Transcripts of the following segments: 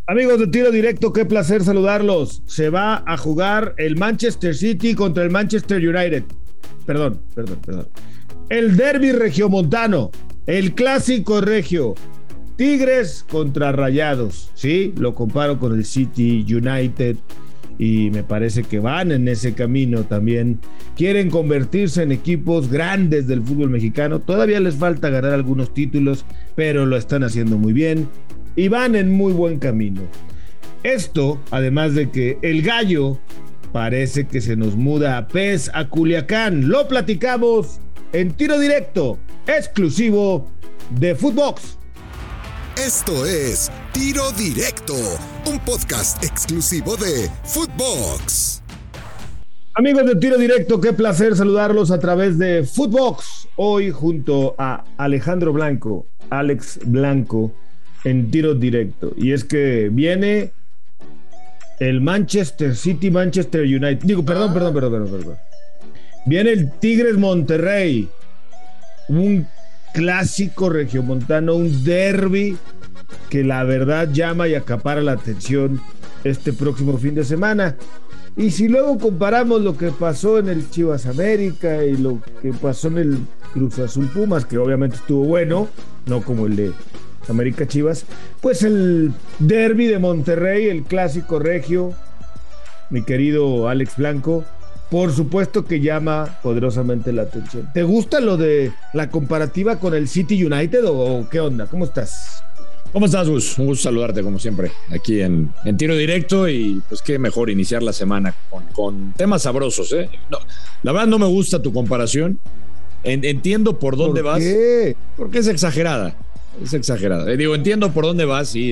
Amigos de Tiro Directo, qué placer saludarlos. Se va a jugar el Manchester City contra el Manchester United. Perdón. El derbi regiomontano, el clásico regio. Tigres contra Rayados. Sí, lo comparo con el City United y me parece que van en ese camino también. Quieren convertirse en equipos grandes del fútbol mexicano. Todavía les falta ganar algunos títulos, pero lo están haciendo muy bien y van en muy buen camino. Esto, además de que el Gallo parece que se nos muda a PES a Culiacán. Lo platicamos en Tiro Directo, exclusivo de Footbox. Esto es Tiro Directo, un podcast exclusivo de Footbox. Amigos de Tiro Directo, qué placer saludarlos a través de Footbox. Hoy junto a Alejandro Blanco, Alex Blanco, en Tiro Directo. Y es que viene el Manchester City, Manchester United. Perdón. Viene el Tigres Monterrey. Un clásico regiomontano, un derbi que la verdad llama y acapara la atención este próximo fin de semana. Y si luego comparamos lo que pasó en el Chivas América y lo que pasó en el Cruz Azul Pumas, que obviamente estuvo bueno, no como el de América Chivas, pues el derbi de Monterrey, el clásico regio, mi querido Alex Blanco, por supuesto que llama poderosamente la atención. ¿Te gusta lo de la comparativa con el City United o qué onda? ¿Cómo estás? ¿Cómo estás, Gus? Un gusto saludarte como siempre aquí en Tiro Directo y pues qué mejor iniciar la semana con temas sabrosos, ¿eh? No, la verdad no me gusta tu comparación. Entiendo por dónde vas. ¿Por qué? Porque es exagerada. Entiendo por dónde vas, sí,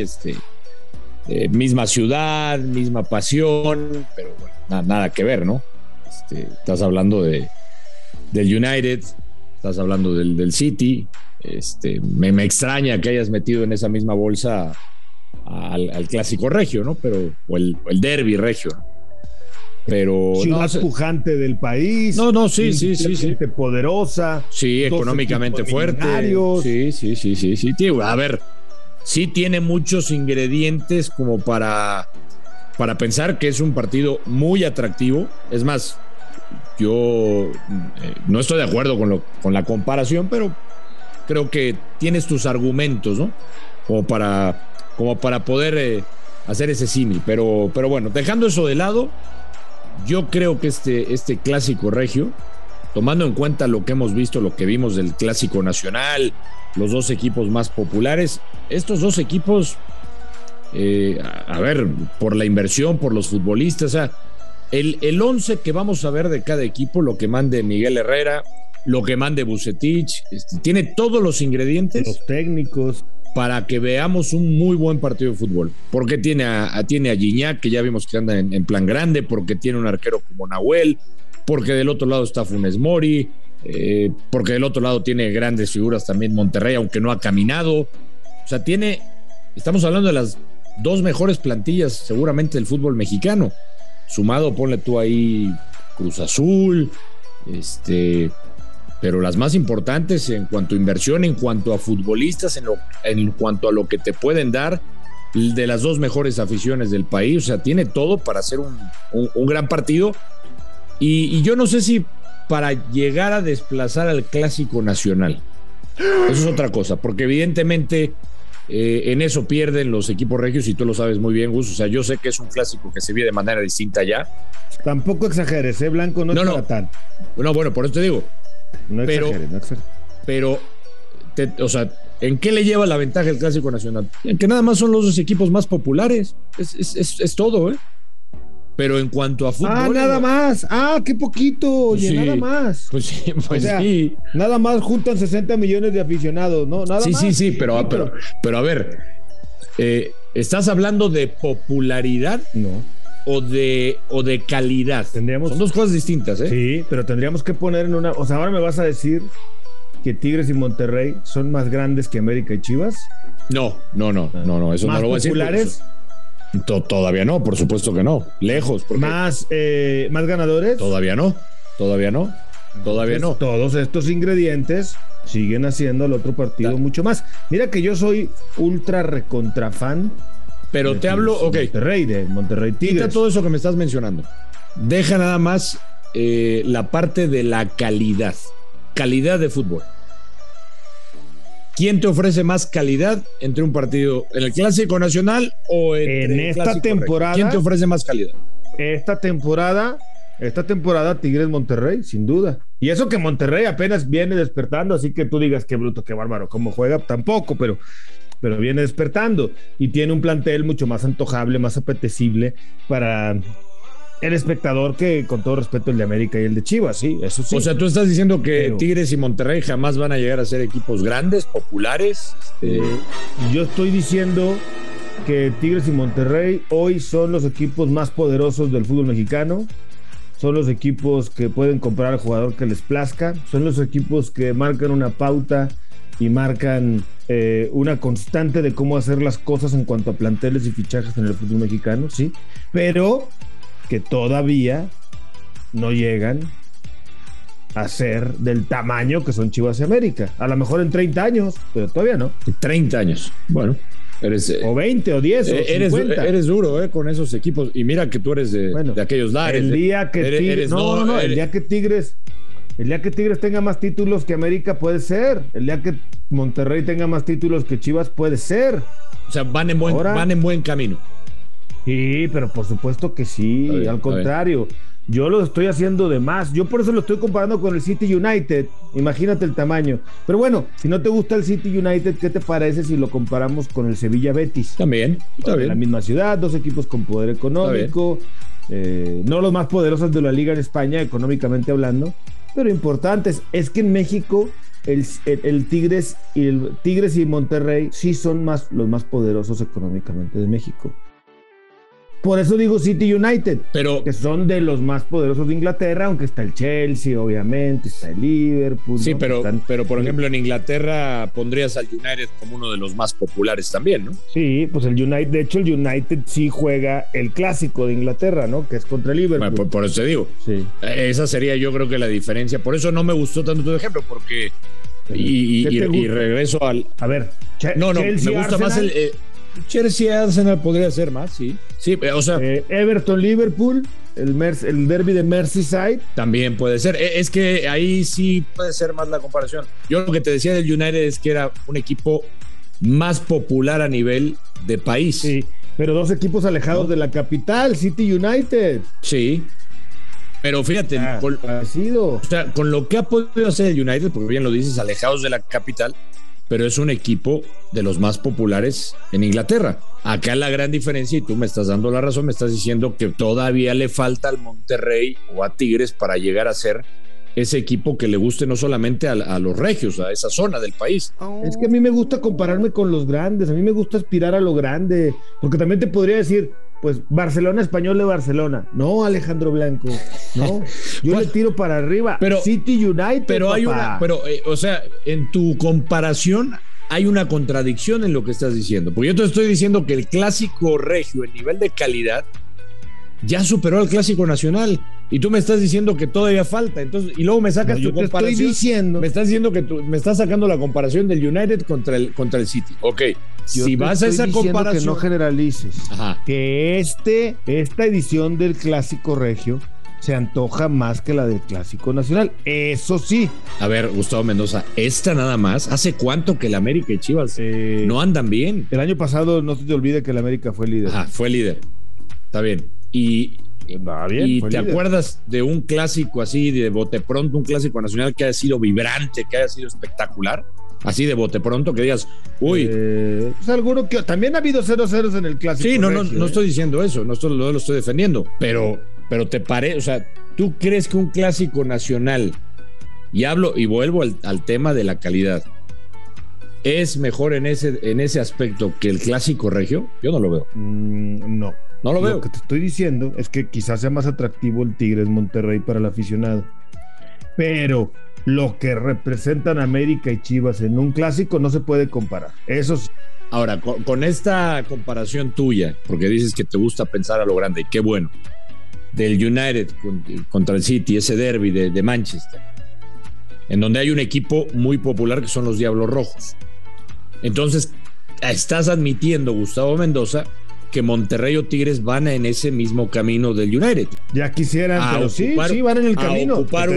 misma ciudad, misma pasión, pero bueno, nada que ver, ¿no? Estás hablando del United, estás hablando del City. Me extraña que hayas metido en esa misma bolsa al clásico regio, ¿no? O el derbi regio, ¿no? Pero ciudad pujante del país. Sí. Poderosa. Sí, económicamente fuerte. Sí. Tío, a ver, sí tiene muchos ingredientes como para pensar que es un partido muy atractivo. Es más, yo no estoy de acuerdo con la comparación, pero creo que tienes tus argumentos, ¿no? Como para poder hacer ese símil. Pero bueno, dejando eso de lado, yo creo que este clásico regio, tomando en cuenta lo que hemos visto, lo que vimos del clásico nacional, los dos equipos más populares, estos dos equipos, a ver, por la inversión, por los futbolistas, o sea, el 11 que vamos a ver de cada equipo, lo que mande Miguel Herrera, lo que mande Vucetich, tiene todos los ingredientes, los técnicos, para que veamos un muy buen partido de fútbol. Porque tiene a Gignac, que ya vimos que anda en plan grande, porque tiene un arquero como Nahuel, porque del otro lado está Funes Mori, porque del otro lado tiene grandes figuras también Monterrey, aunque no ha caminado. O sea, estamos hablando de las dos mejores plantillas seguramente del fútbol mexicano. Sumado, ponle tú ahí Cruz Azul, pero las más importantes en cuanto a inversión, en cuanto a futbolistas, en cuanto a lo que te pueden dar de las dos mejores aficiones del país. O sea, tiene todo para hacer un gran partido. Y yo no sé si para llegar a desplazar al clásico nacional. Eso es otra cosa, porque evidentemente en eso pierden los equipos regios y tú lo sabes muy bien, Gus. O sea, yo sé que es un clásico que se vive de manera distinta ya. Tampoco exageres, Blanco, no es para tanto. No, bueno, por eso te digo. No exageres. Pero, o sea, ¿en qué le lleva la ventaja el clásico nacional? En que nada más son los dos equipos más populares. Es todo, ¿eh? Pero en cuanto a fútbol... nada más. Qué poquito. Oye, sí, nada más. Pues sí, o sea, sí. Nada más juntan 60 millones de aficionados, ¿no? Nada más. Sí, pero a ver, ¿estás hablando de popularidad? No. O de calidad. Son dos cosas distintas, ¿eh? Sí, pero tendríamos que poner en una... O sea, ahora me vas a decir que Tigres y Monterrey son más grandes que América y Chivas. No, eso no lo voy a decir. ¿Más populares? Todavía no, por supuesto que no. Lejos. ¿Más ganadores? Todavía no. Todos estos ingredientes siguen haciendo al otro partido mucho más. Mira que yo soy ultra recontra fan Pero te hablo, ok. De Monterrey Tigres. Quita todo eso que me estás mencionando. Deja nada más la parte de la calidad. Calidad de fútbol. ¿Quién te ofrece más calidad entre un partido en el Clásico Nacional o en esta temporada? ¿Quién te ofrece más calidad? Esta temporada Tigres Monterrey, sin duda. Y eso que Monterrey apenas viene despertando, así que tú digas qué bruto, qué bárbaro, cómo juega, tampoco, pero viene despertando y tiene un plantel mucho más antojable, más apetecible para el espectador que, con todo respeto, el de América y el de Chivas, sí, eso sí. O sea, tú estás diciendo que Tigres y Monterrey jamás van a llegar a ser equipos grandes, populares. Yo estoy diciendo que Tigres y Monterrey hoy son los equipos más poderosos del fútbol mexicano. Son los equipos que pueden comprar al jugador que les plazca. Son los equipos que marcan una pauta y marcan una constante de cómo hacer las cosas en cuanto a planteles y fichajes en el fútbol mexicano, sí. Pero que todavía no llegan a ser del tamaño que son Chivas y América. A lo mejor en 30 años, pero todavía no. 30 años. Bueno. O 20 o 10 o 50. Eres duro con esos equipos. Y mira que tú eres de aquellos lares. El día que Tigres tenga más títulos que América puede ser. El día que Monterrey tenga más títulos que Chivas puede ser. O sea, van en buen camino. Sí, pero por supuesto que sí. Al contrario, yo lo estoy haciendo de más. Yo por eso lo estoy comparando con el City United. Imagínate el tamaño. Pero bueno, si no te gusta el City United, ¿qué te parece si lo comparamos con el Sevilla Betis? También, está bien. La misma ciudad, dos equipos con poder económico. No los más poderosos de la liga en España, económicamente hablando, pero importantes. Es que en México el Tigres y Monterrey sí son los más poderosos económicamente de México. Por eso digo City United, que son de los más poderosos de Inglaterra, aunque está el Chelsea, obviamente, está el Liverpool. Sí, ¿no? pero por ejemplo en Inglaterra pondrías al United como uno de los más populares también, ¿no? Sí, pues el United, de hecho el United sí juega el clásico de Inglaterra, ¿no? Que es contra el Liverpool. Bueno, por eso te digo. Sí. Esa sería yo creo que la diferencia. Por eso no me gustó tanto tu ejemplo, porque y regreso al... A ver, Chelsea, me gusta Arsenal. Más el... Chelsea Arsenal podría ser más, sí. Sí, o sea. Everton Liverpool, el derby de Merseyside. También puede ser. Es que ahí sí puede ser más la comparación. Yo lo que te decía del United es que era un equipo más popular a nivel de país. Sí, pero dos equipos alejados de la capital, City United. Sí. Pero fíjate, parecido. O sea, con lo que ha podido hacer el United, porque bien lo dices, alejados de la capital, pero es un equipo de los más populares en Inglaterra. Acá la gran diferencia, y tú me estás dando la razón, me estás diciendo que todavía le falta al Monterrey o a Tigres para llegar a ser ese equipo que le guste no solamente a los regios, a esa zona del país. Es que a mí me gusta compararme con los grandes, a mí me gusta aspirar a lo grande, porque también te podría decir, pues Barcelona Español de Barcelona. No, Alejandro Blanco, no. Yo le tiro para arriba. Pero, City United, pero hay o sea, en tu comparación hay una contradicción en lo que estás diciendo. Porque yo te estoy diciendo que el clásico regio, el nivel de calidad, ya superó al clásico nacional. Y tú me estás diciendo que todavía falta. Entonces, y luego me sacas tu comparación. Estoy diciendo. Me estás diciendo que me estás sacando la comparación del United contra el City. Ok. Si vas a esa comparación. Que no generalices. Ajá. Que esta edición del clásico regio se antoja más que la del clásico nacional. Eso sí. A ver, Gustavo Mendoza, esta nada más. ¿Hace cuánto que el América y Chivas no andan bien? El año pasado, no se te olvide que el América fue líder. Ajá, fue líder. Está bien. ¿Y te acuerdas de un clásico así, de bote pronto, un clásico nacional que haya sido vibrante, que haya sido espectacular? Así de bote pronto, que digas, uy. Pues alguno que también ha habido 0-0 en el clásico. Sí, no estoy diciendo eso, no lo estoy defendiendo, pero te parece, o sea, ¿tú crees que un clásico nacional, y vuelvo al tema de la calidad, es mejor en ese aspecto que el clásico regio? Yo no lo veo. No lo veo. Lo que te estoy diciendo es que quizás sea más atractivo el Tigres Monterrey para el aficionado. Pero lo que representan América y Chivas en un clásico no se puede comparar. Eso sí. Ahora, con esta comparación tuya, porque dices que te gusta pensar a lo grande, y qué bueno, del United contra el City, ese derby de Manchester, en donde hay un equipo muy popular que son los Diablos Rojos. Entonces, estás admitiendo, Gustavo Mendoza, que Monterrey o Tigres van en ese mismo camino del United. Ya quisieran, pero sí van en el camino. Ocupar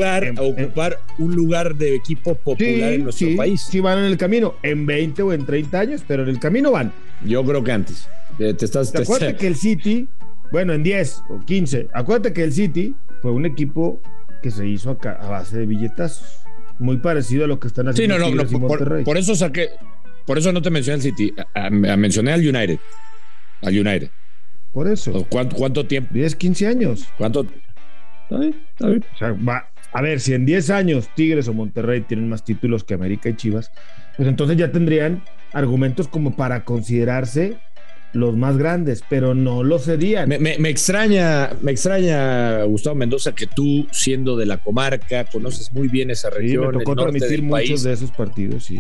un lugar de equipo popular en nuestro país. Sí van en el camino, en 20 o en 30 años, pero en el camino van. Yo creo que antes. Acuérdate que el City, bueno, en 10 o 15, acuérdate que el City fue un equipo que se hizo acá a base de billetazos. Muy parecido a lo que están haciendo Tigres y Monterrey. Por eso no te mencioné al City, mencioné al United. Al United. Por eso. ¿Cuánto tiempo? 10, 15 años. ¿Cuánto? Está bien. O sea, a ver, si en 10 años Tigres o Monterrey tienen más títulos que América y Chivas, pues entonces ya tendrían argumentos como para considerarse los más grandes, pero no lo serían. Me extraña, Gustavo Mendoza, que tú, siendo de la comarca, conoces muy bien esa región. Sí, me tocó transmitir muchos de esos partidos, sí.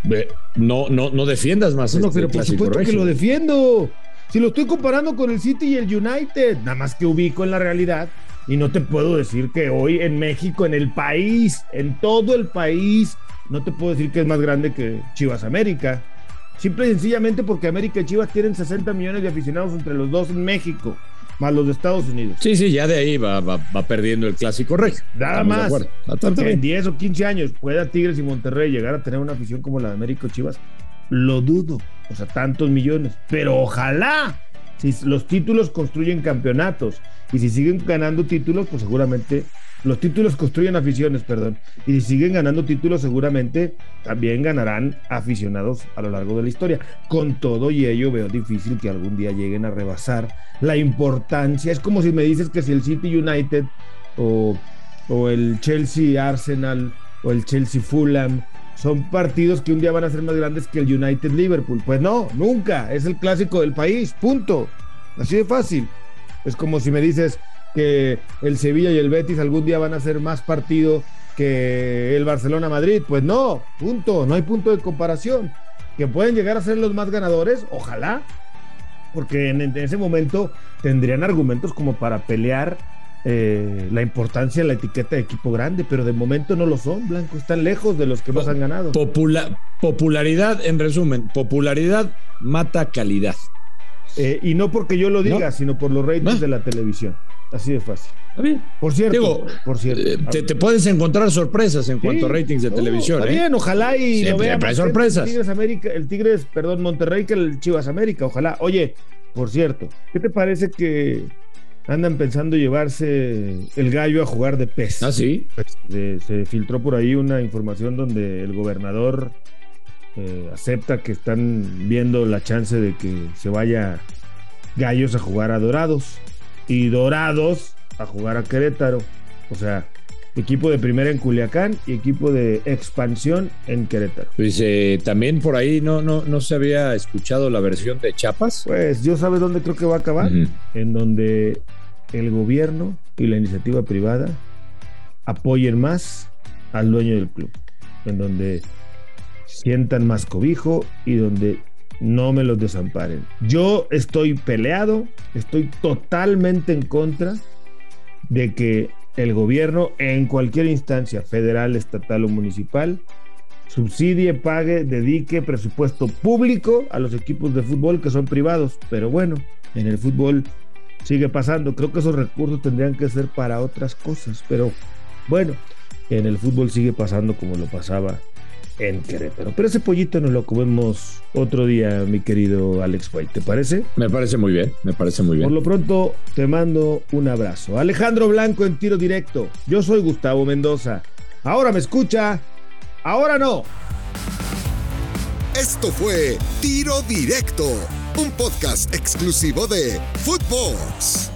No defiendas más pero por supuesto que lo defiendo. Si lo estoy comparando con el City y el United, nada más que ubico en la realidad y no te puedo decir que hoy en México, en el país, en todo el país, no te puedo decir que es más grande que Chivas América. Simple y sencillamente porque América y Chivas tienen 60 millones de aficionados entre los dos en México, más los de Estados Unidos. Sí, ya de ahí va perdiendo el clásico regio. Nada más. Que en 10 o 15 años pueda Tigres y Monterrey llegar a tener una afición como la de América o Chivas, lo dudo. O sea, tantos millones. Pero ojalá, si los títulos construyen campeonatos y si siguen ganando títulos, pues seguramente los títulos construyen aficiones, y si siguen ganando títulos, seguramente también ganarán aficionados a lo largo de la historia. Con todo y ello, veo difícil que algún día lleguen a rebasar la importancia. Es como si me dices que si el City United o el Chelsea Arsenal o el Chelsea Fulham son partidos que un día van a ser más grandes que el United Liverpool. Pues no, nunca. Es el clásico del país, punto. Así de fácil. Es como si me dices que el Sevilla y el Betis algún día van a ser más partido que el Barcelona-Madrid. Pues no, punto. No hay punto de comparación. Que pueden llegar a ser los más ganadores, ojalá, porque en ese momento tendrían argumentos como para pelear la importancia de la etiqueta de equipo grande, pero de momento no lo son, Blanco. Están lejos de los que más han ganado. Popularidad, en resumen, popularidad mata calidad. Y no porque yo lo diga, sino por los ratings de la televisión. Así de fácil. Está bien. Por cierto. Te puedes encontrar sorpresas en cuanto a ratings de televisión. Está bien, ojalá y siempre lo vean sorpresas. El Tigres Monterrey que el Chivas América, ojalá. Oye, por cierto, ¿qué te parece que andan pensando llevarse el gallo a jugar de PES? ¿Ah, sí? Se filtró por ahí una información donde el gobernador acepta que están viendo la chance de que se vaya Gallos a jugar a Dorados y Dorados a jugar a Querétaro. O sea, equipo de primera en Culiacán y equipo de expansión en Querétaro. Pues también por ahí no se había escuchado la versión de Chiapas. Pues yo sabes dónde creo que va a acabar. En donde el gobierno y la iniciativa privada apoyen más al dueño del club, en donde sientan más cobijo y donde no me los desamparen. Yo estoy peleado, estoy totalmente en contra de que el gobierno en cualquier instancia, federal, estatal o municipal, subsidie, pague, dedique presupuesto público a los equipos de fútbol que son privados. Pero bueno, en el fútbol sigue pasando. Creo que esos recursos tendrían que ser para otras cosas, pero bueno, en el fútbol sigue pasando como lo pasaba en Querétaro. Pero ese pollito nos lo comemos otro día, mi querido Alex White, ¿te parece? Me parece muy bien. Por lo pronto, te mando un abrazo. Alejandro Blanco en Tiro Directo. Yo soy Gustavo Mendoza. Ahora me escucha, ahora no. Esto fue Tiro Directo, un podcast exclusivo de Footbox.